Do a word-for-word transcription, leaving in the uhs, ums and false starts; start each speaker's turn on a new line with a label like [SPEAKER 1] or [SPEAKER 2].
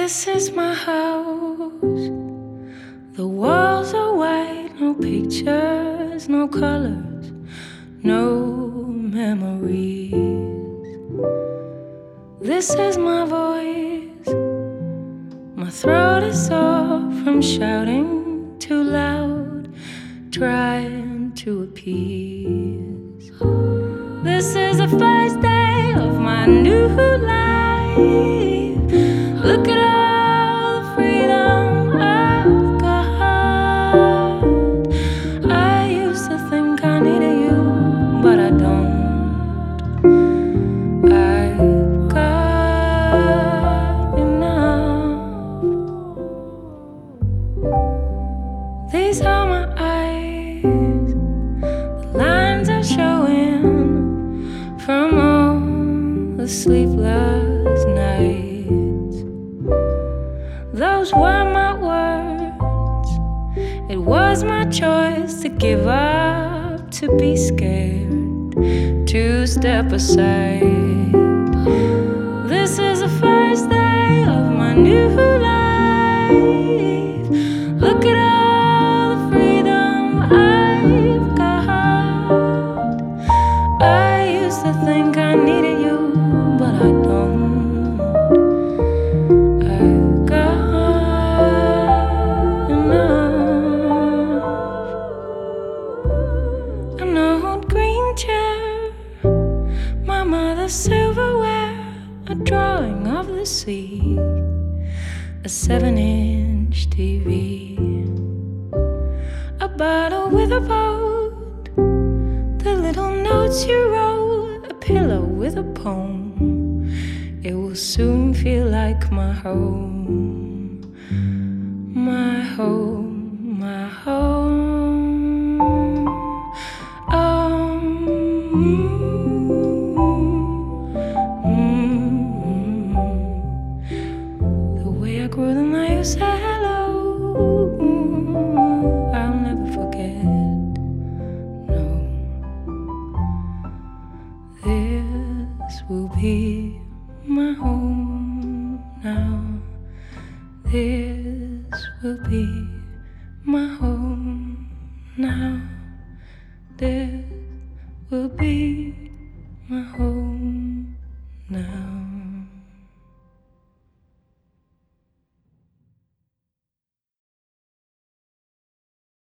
[SPEAKER 1] This is my house. The walls are white, no pictures, no colors, no memories. This is my voice. My throat is sore from shouting too loud, trying to appease. This is the first day of my new life. Look at all the freedom I've got. I used to think I needed you, but I don't. I've got enough. These are my eyes. The lines are showing from all the sleepless nights. Those were my words. It was my choice to give up, to be scared, to step aside. This is the first day of my new life. Look at all the freedom I've got. I used to think I needed you, but I don't. My mother's silverware, a drawing of the sea, a seven-inch T V, a bottle with a boat, the little notes you wrote, a pillow with a poem. It will soon feel like my home, my home, my home. I grew them, I used to say hello. I'll never forget. No, this will be my home now. This will be my home now. This